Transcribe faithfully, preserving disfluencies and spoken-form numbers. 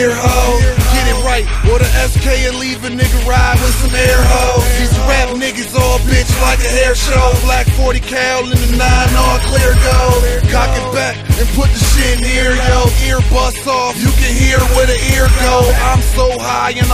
ear hole. Get it right, or the S K and leave a nigga ride with some air hoes. These rap niggas all bitch like a hair show. Black forty cal in the nine, all clear gold. Cock it back and put the shit in here, yo. Ear bust off, you can hear where the ear go. I'm so high and